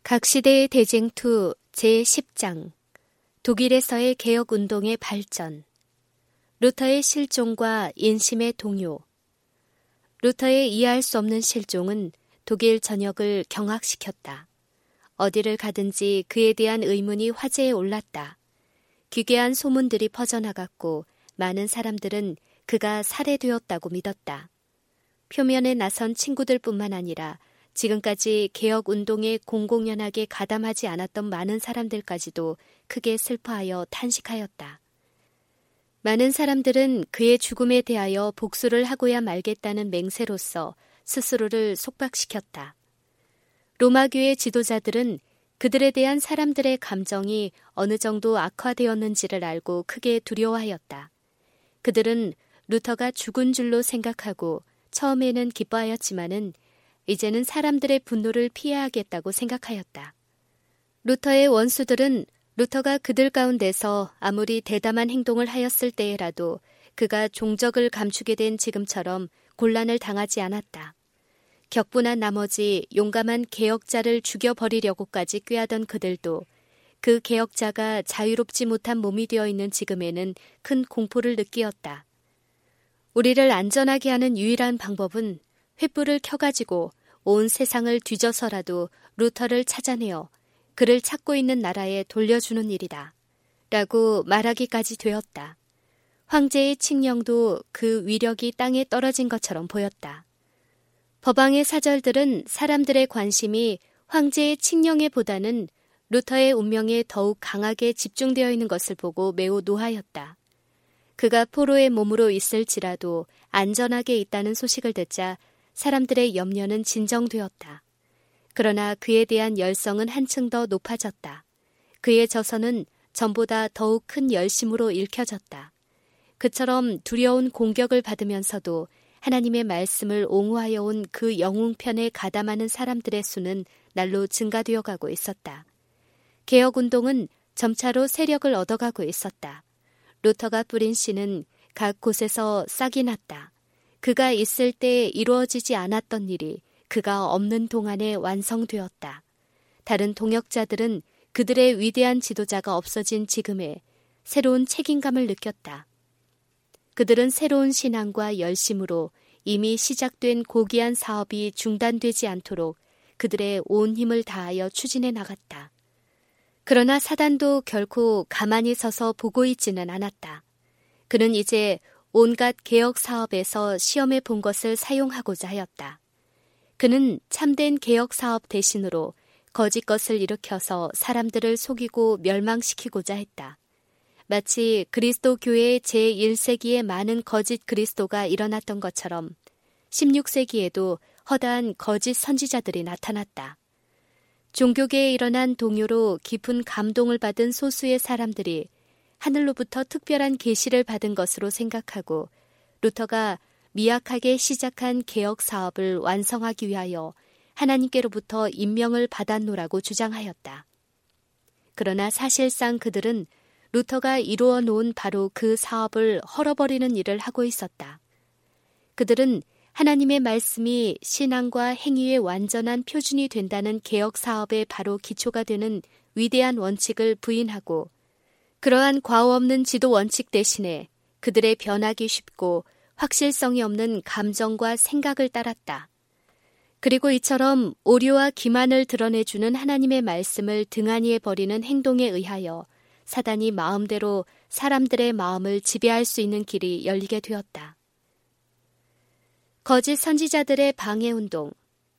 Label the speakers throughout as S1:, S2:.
S1: 각 시대의 대쟁투 제10장 독일에서의 개혁운동의 발전 루터의 실종과 인심의 동요. 루터의 이해할 수 없는 실종은 독일 전역을 경악시켰다. 어디를 가든지 그에 대한 의문이 화제에 올랐다. 기괴한 소문들이 퍼져나갔고 많은 사람들은 그가 살해되었다고 믿었다. 표면에 나선 친구들뿐만 아니라 지금까지 개혁운동에 공공연하게 가담하지 않았던 많은 사람들까지도 크게 슬퍼하여 탄식하였다. 많은 사람들은 그의 죽음에 대하여 복수를 하고야 말겠다는 맹세로서 스스로를 속박시켰다. 로마교의 지도자들은 그들에 대한 사람들의 감정이 어느 정도 악화되었는지를 알고 크게 두려워하였다. 그들은 루터가 죽은 줄로 생각하고 처음에는 기뻐하였지만은 이제는 사람들의 분노를 피해야겠다고 생각하였다. 루터의 원수들은 루터가 그들 가운데서 아무리 대담한 행동을 하였을 때에라도 그가 종적을 감추게 된 지금처럼 곤란을 당하지 않았다. 격분한 나머지 용감한 개혁자를 죽여버리려고까지 꾀하던 그들도 그 개혁자가 자유롭지 못한 몸이 되어 있는 지금에는 큰 공포를 느끼었다. 우리를 안전하게 하는 유일한 방법은 횃불을 켜가지고 온 세상을 뒤져서라도 루터를 찾아내어 그를 찾고 있는 나라에 돌려주는 일이다. 라고 말하기까지 되었다. 황제의 칙령도 그 위력이 땅에 떨어진 것처럼 보였다. 법왕의 사절들은 사람들의 관심이 황제의 칙령에 보다는 루터의 운명에 더욱 강하게 집중되어 있는 것을 보고 매우 노하였다. 그가 포로의 몸으로 있을지라도 안전하게 있다는 소식을 듣자 사람들의 염려는 진정되었다. 그러나 그에 대한 열성은 한층 더 높아졌다. 그의 저서는 전보다 더욱 큰 열심으로 읽혀졌다. 그처럼 두려운 공격을 받으면서도 하나님의 말씀을 옹호하여 온 그 영웅편에 가담하는 사람들의 수는 날로 증가되어 가고 있었다. 개혁운동은 점차로 세력을 얻어가고 있었다. 루터가 뿌린 씨는 각 곳에서 싹이 났다. 그가 있을 때 이루어지지 않았던 일이 그가 없는 동안에 완성되었다. 다른 동역자들은 그들의 위대한 지도자가 없어진 지금에 새로운 책임감을 느꼈다. 그들은 새로운 신앙과 열심으로 이미 시작된 고귀한 사업이 중단되지 않도록 그들의 온 힘을 다하여 추진해 나갔다. 그러나 사단도 결코 가만히 서서 보고 있지는 않았다. 그는 이제 온갖 개혁 사업에서 시험해 본 것을 사용하고자 하였다. 그는 참된 개혁 사업 대신으로 거짓 것을 일으켜서 사람들을 속이고 멸망시키고자 했다. 마치 그리스도 교회의 제1세기에 많은 거짓 그리스도가 일어났던 것처럼 16세기에도 허다한 거짓 선지자들이 나타났다. 종교계에 일어난 동요로 깊은 감동을 받은 소수의 사람들이 하늘로부터 특별한 계시를 받은 것으로 생각하고 루터가 미약하게 시작한 개혁 사업을 완성하기 위하여 하나님께로부터 임명을 받았노라고 주장하였다. 그러나 사실상 그들은 루터가 이루어 놓은 바로 그 사업을 헐어버리는 일을 하고 있었다. 그들은 하나님의 말씀이 신앙과 행위의 완전한 표준이 된다는 개혁 사업의 바로 기초가 되는 위대한 원칙을 부인하고 그러한 과오 없는 지도 원칙 대신에 그들의 변하기 쉽고 확실성이 없는 감정과 생각을 따랐다. 그리고 이처럼 오류와 기만을 드러내주는 하나님의 말씀을 등한히 해버리는 행동에 의하여 사단이 마음대로 사람들의 마음을 지배할 수 있는 길이 열리게 되었다. 거짓 선지자들의 방해운동.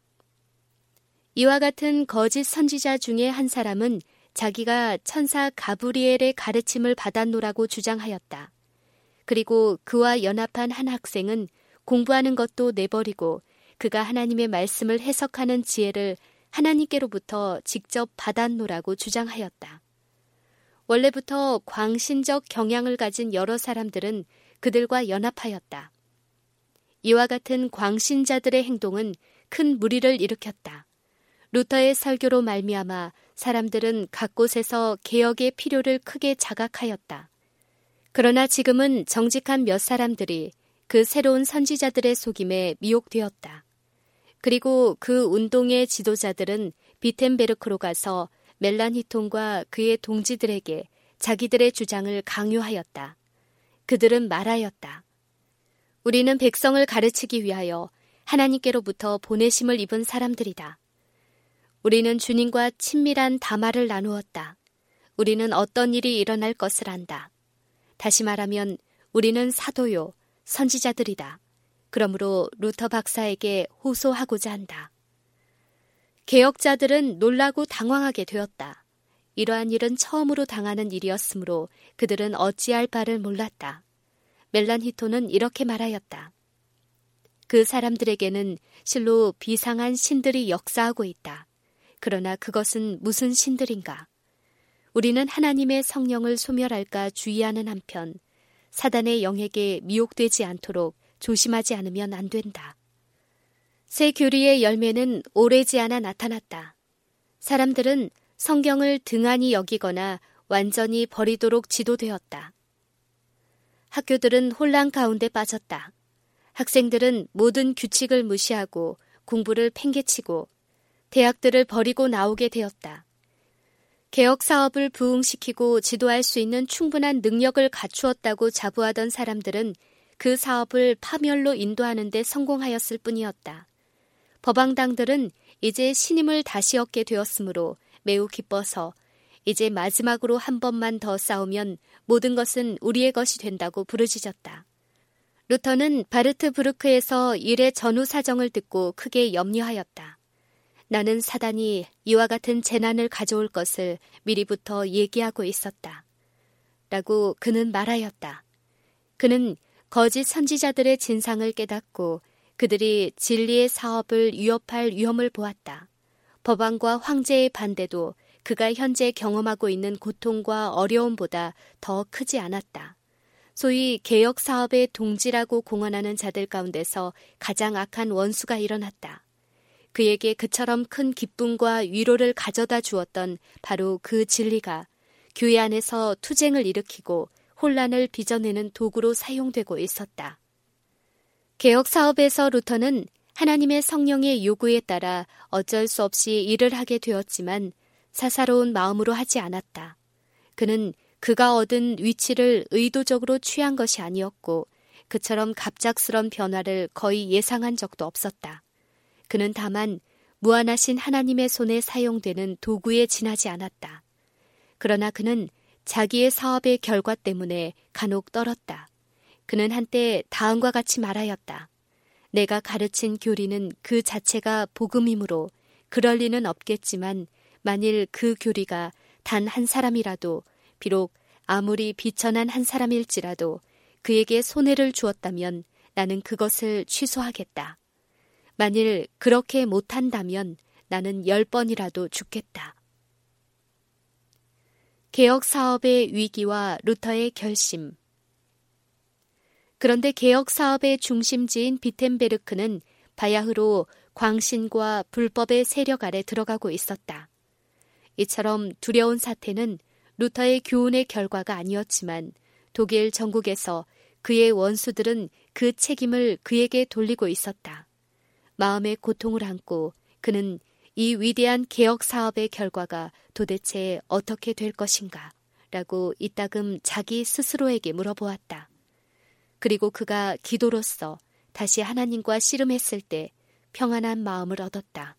S1: 이와 같은 거짓 선지자 중에 한 사람은 자기가 천사 가브리엘의 가르침을 받았노라고 주장하였다. 그리고 그와 연합한 한 학생은 공부하는 것도 내버리고 그가 하나님의 말씀을 해석하는 지혜를 하나님께로부터 직접 받았노라고 주장하였다. 원래부터 광신적 경향을 가진 여러 사람들은 그들과 연합하였다. 이와 같은 광신자들의 행동은 큰 무리를 일으켰다. 루터의 설교로 말미암아 사람들은 각 곳에서 개혁의 필요를 크게 자각하였다. 그러나 지금은 정직한 몇 사람들이 그 새로운 선지자들의 속임에 미혹되었다. 그리고 그 운동의 지도자들은 비텐베르크로 가서 멜란히톤과 그의 동지들에게 자기들의 주장을 강요하였다. 그들은 말하였다. 우리는 백성을 가르치기 위하여 하나님께로부터 보내심을 입은 사람들이다. 우리는 주님과 친밀한 담화를 나누었다. 우리는 어떤 일이 일어날 것을 안다. 다시 말하면 우리는 사도요, 선지자들이다. 그러므로 루터 박사에게 호소하고자 한다. 개혁자들은 놀라고 당황하게 되었다. 이러한 일은 처음으로 당하는 일이었으므로 그들은 어찌할 바를 몰랐다. 멜란히톤은 이렇게 말하였다. 그 사람들에게는 실로 비상한 신들이 역사하고 있다. 그러나 그것은 무슨 신들인가? 우리는 하나님의 성령을 소멸할까 주의하는 한편 사단의 영에게 미혹되지 않도록 조심하지 않으면 안 된다. 새 교리의 열매는 오래지 않아 나타났다. 사람들은 성경을 등한히 여기거나 완전히 버리도록 지도되었다. 학교들은 혼란 가운데 빠졌다. 학생들은 모든 규칙을 무시하고 공부를 팽개치고 대학들을 버리고 나오게 되었다. 개혁 사업을 부흥시키고 지도할 수 있는 충분한 능력을 갖추었다고 자부하던 사람들은 그 사업을 파멸로 인도하는 데 성공하였을 뿐이었다. 법왕당들은 이제 신임을 다시 얻게 되었으므로 매우 기뻐서 이제 마지막으로 한 번만 더 싸우면 모든 것은 우리의 것이 된다고 부르짖었다. 루터는 바르트부르크에서 일의 전후 사정을 듣고 크게 염려하였다. 나는 사단이 이와 같은 재난을 가져올 것을 미리부터 얘기하고 있었다. 라고 그는 말하였다. 그는 거짓 선지자들의 진상을 깨닫고 그들이 진리의 사업을 위협할 위험을 보았다. 법왕과 황제의 반대도 그가 현재 경험하고 있는 고통과 어려움보다 더 크지 않았다. 소위 개혁 사업의 동지라고 공언하는 자들 가운데서 가장 악한 원수가 일어났다. 그에게 그처럼 큰 기쁨과 위로를 가져다 주었던 바로 그 진리가 교회 안에서 투쟁을 일으키고 혼란을 빚어내는 도구로 사용되고 있었다. 개혁 사업에서 루터는 하나님의 성령의 요구에 따라 어쩔 수 없이 일을 하게 되었지만 사사로운 마음으로 하지 않았다. 그는 그가 얻은 위치를 의도적으로 취한 것이 아니었고 그처럼 갑작스런 변화를 거의 예상한 적도 없었다. 그는 다만 무한하신 하나님의 손에 사용되는 도구에 지나지 않았다. 그러나 그는 자기의 사업의 결과 때문에 간혹 떨었다. 그는 한때 다음과 같이 말하였다. 내가 가르친 교리는 그 자체가 복음이므로 그럴 리는 없겠지만 만일 그 교리가 단 한 사람이라도 비록 아무리 비천한 한 사람일지라도 그에게 손해를 주었다면 나는 그것을 취소하겠다. 만일 그렇게 못한다면 나는 10번이라도 죽겠다. 개혁 사업의 위기와 루터의 결심. 그런데 개혁 사업의 중심지인 비텐베르크는 바야흐로 광신과 불법의 세력 아래 들어가고 있었다. 이처럼 두려운 사태는 루터의 교훈의 결과가 아니었지만 독일 전국에서 그의 원수들은 그 책임을 그에게 돌리고 있었다. 마음의 고통을 안고 그는 이 위대한 개혁 사업의 결과가 도대체 어떻게 될 것인가 라고 이따금 자기 스스로에게 물어보았다. 그리고 그가 기도로써 다시 하나님과 씨름했을 때 평안한 마음을 얻었다.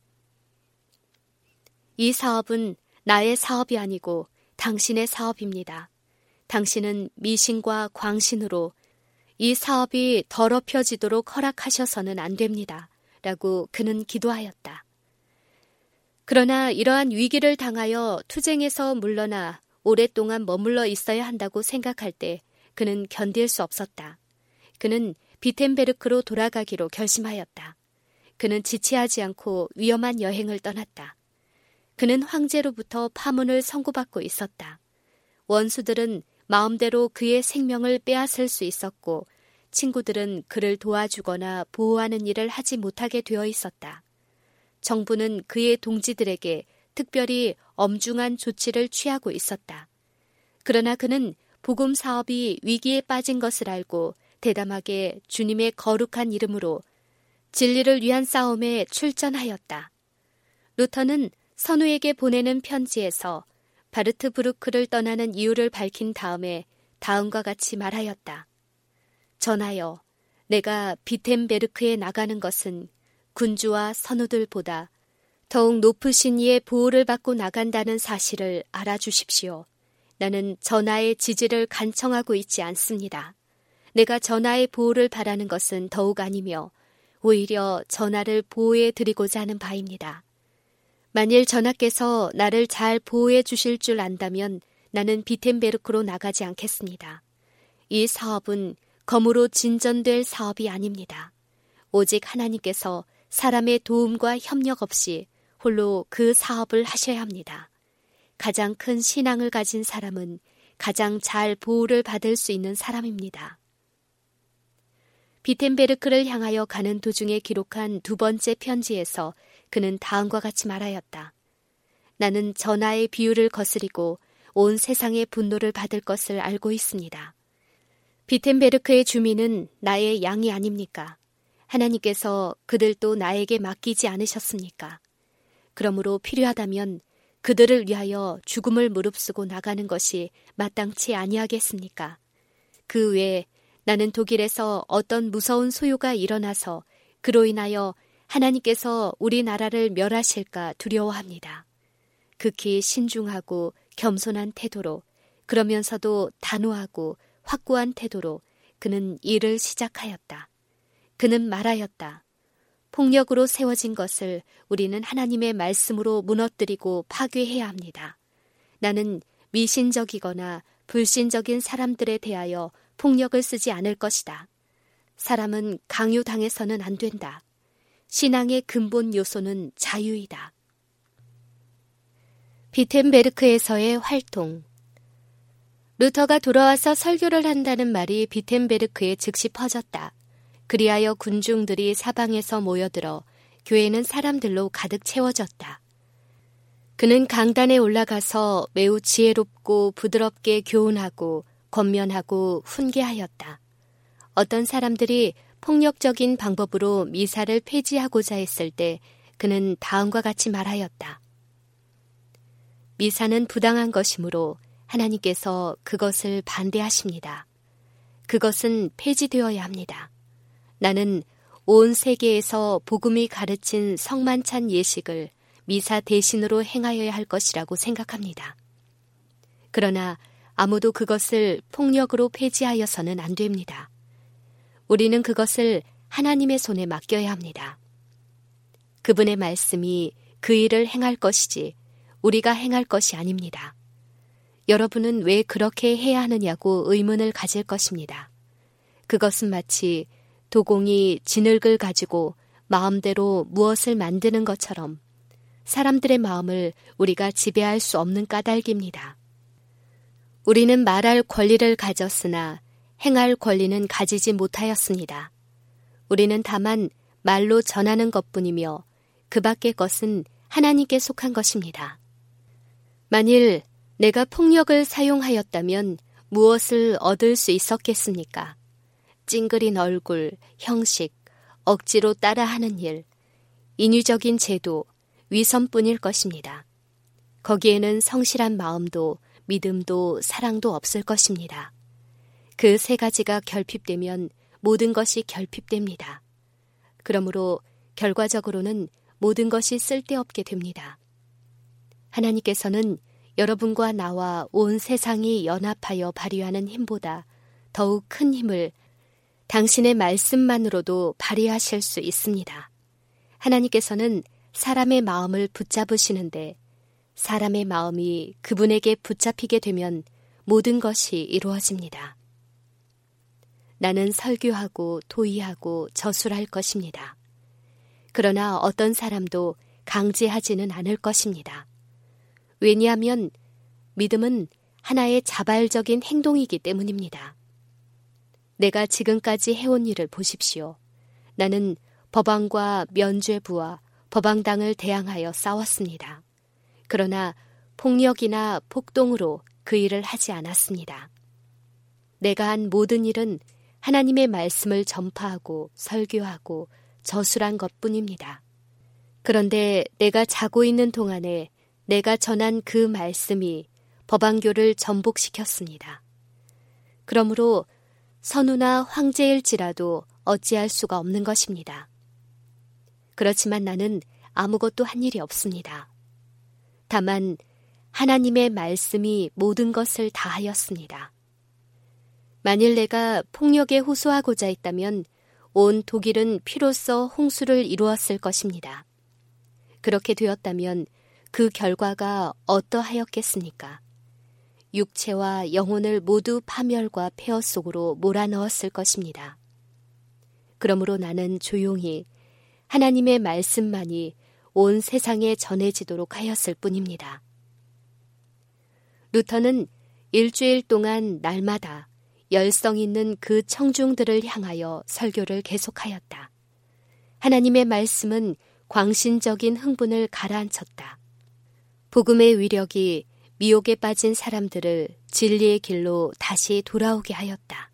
S1: 이 사업은 나의 사업이 아니고 당신의 사업입니다. 당신은 미신과 광신으로 이 사업이 더럽혀지도록 허락하셔서는 안 됩니다. 라고 그는 기도하였다. 그러나 이러한 위기를 당하여 투쟁에서 물러나 오랫동안 머물러 있어야 한다고 생각할 때 그는 견딜 수 없었다. 그는 비텐베르크로 돌아가기로 결심하였다. 그는 지체하지 않고 위험한 여행을 떠났다. 그는 황제로부터 파문을 선고받고 있었다. 원수들은 마음대로 그의 생명을 빼앗을 수 있었고 친구들은 그를 도와주거나 보호하는 일을 하지 못하게 되어 있었다. 정부는 그의 동지들에게 특별히 엄중한 조치를 취하고 있었다. 그러나 그는 복음 사업이 위기에 빠진 것을 알고 대담하게 주님의 거룩한 이름으로 진리를 위한 싸움에 출전하였다. 루터는 선우에게 보내는 편지에서 바르트브루크를 떠나는 이유를 밝힌 다음에 다음과 같이 말하였다. 전하여, 내가 비텐베르크에 나가는 것은 군주와 선우들보다 더욱 높으신 이의 보호를 받고 나간다는 사실을 알아주십시오. 나는 전하의 지지를 간청하고 있지 않습니다. 내가 전하의 보호를 바라는 것은 더욱 아니며 오히려 전하를 보호해 드리고자 하는 바입니다. 만일 전하께서 나를 잘 보호해 주실 줄 안다면 나는 비텐베르크로 나가지 않겠습니다. 이 사업은 검으로 진전될 사업이 아닙니다. 오직 하나님께서 사람의 도움과 협력 없이 홀로 그 사업을 하셔야 합니다. 가장 큰 신앙을 가진 사람은 가장 잘 보호를 받을 수 있는 사람입니다. 비텐베르크를 향하여 가는 도중에 기록한 두 번째 편지에서 그는 다음과 같이 말하였다. 나는 전하의 비유를 거스리고 온 세상의 분노를 받을 것을 알고 있습니다. 비텐베르크의 주민은 나의 양이 아닙니까? 하나님께서 그들도 나에게 맡기지 않으셨습니까? 그러므로 필요하다면 그들을 위하여 죽음을 무릅쓰고 나가는 것이 마땅치 아니하겠습니까? 그 외에 나는 독일에서 어떤 무서운 소요가 일어나서 그로 인하여 하나님께서 우리나라를 멸하실까 두려워합니다. 극히 신중하고 겸손한 태도로 그러면서도 단호하고 확고한 태도로 그는 일을 시작하였다. 그는 말하였다. 폭력으로 세워진 것을 우리는 하나님의 말씀으로 무너뜨리고 파괴해야 합니다. 나는 미신적이거나 불신적인 사람들에 대하여 폭력을 쓰지 않을 것이다. 사람은 강요당해서는 안 된다. 신앙의 근본 요소는 자유이다. 비텐베르크에서의 활동. 루터가 돌아와서 설교를 한다는 말이 비텐베르크에 즉시 퍼졌다. 그리하여 군중들이 사방에서 모여들어 교회는 사람들로 가득 채워졌다. 그는 강단에 올라가서 매우 지혜롭고 부드럽게 교훈하고 권면하고 훈계하였다. 어떤 사람들이 폭력적인 방법으로 미사를 폐지하고자 했을 때 그는 다음과 같이 말하였다. 미사는 부당한 것이므로 하나님께서 그것을 반대하십니다. 그것은 폐지되어야 합니다. 나는 온 세계에서 복음이 가르친 성만찬 예식을 미사 대신으로 행하여야 할 것이라고 생각합니다. 그러나 아무도 그것을 폭력으로 폐지하여서는 안 됩니다. 우리는 그것을 하나님의 손에 맡겨야 합니다. 그분의 말씀이 그 일을 행할 것이지 우리가 행할 것이 아닙니다. 여러분은 왜 그렇게 해야 하느냐고 의문을 가질 것입니다. 그것은 마치 도공이 진흙을 가지고 마음대로 무엇을 만드는 것처럼 사람들의 마음을 우리가 지배할 수 없는 까닭입니다. 우리는 말할 권리를 가졌으나 행할 권리는 가지지 못하였습니다. 우리는 다만 말로 전하는 것뿐이며 그 밖의 것은 하나님께 속한 것입니다. 만일 내가 폭력을 사용하였다면 무엇을 얻을 수 있었겠습니까? 찡그린 얼굴, 형식, 억지로 따라하는 일, 인위적인 제도, 위선뿐일 것입니다. 거기에는 성실한 마음도 믿음도 사랑도 없을 것입니다. 그 세 가지가 결핍되면 모든 것이 결핍됩니다. 그러므로 결과적으로는 모든 것이 쓸데없게 됩니다. 하나님께서는 여러분과 나와 온 세상이 연합하여 발휘하는 힘보다 더욱 큰 힘을 당신의 말씀만으로도 발휘하실 수 있습니다. 하나님께서는 사람의 마음을 붙잡으시는데 사람의 마음이 그분에게 붙잡히게 되면 모든 것이 이루어집니다. 나는 설교하고 도의하고 저술할 것입니다. 그러나 어떤 사람도 강제하지는 않을 것입니다. 왜냐하면 믿음은 하나의 자발적인 행동이기 때문입니다. 내가 지금까지 해온 일을 보십시오. 나는 법왕과 면죄부와 법왕당을 대항하여 싸웠습니다. 그러나 폭력이나 폭동으로 그 일을 하지 않았습니다. 내가 한 모든 일은 하나님의 말씀을 전파하고 설교하고 저술한 것뿐입니다. 그런데 내가 자고 있는 동안에 내가 전한 그 말씀이 법안교를 전복시켰습니다. 그러므로 선우나 황제일지라도 어찌할 수가 없는 것입니다. 그렇지만 나는 아무것도 한 일이 없습니다. 다만 하나님의 말씀이 모든 것을 다하였습니다. 만일 내가 폭력에 호소하고자 했다면 온 독일은 피로써 홍수를 이루었을 것입니다. 그렇게 되었다면 그 결과가 어떠하였겠습니까? 육체와 영혼을 모두 파멸과 폐허 속으로 몰아넣었을 것입니다. 그러므로 나는 조용히 하나님의 말씀만이 온 세상에 전해지도록 하였을 뿐입니다. 루터는 일주일 동안 날마다 열성 있는 그 청중들을 향하여 설교를 계속하였다. 하나님의 말씀은 광신적인 흥분을 가라앉혔다. 복음의 위력이 미혹에 빠진 사람들을 진리의 길로 다시 돌아오게 하였다.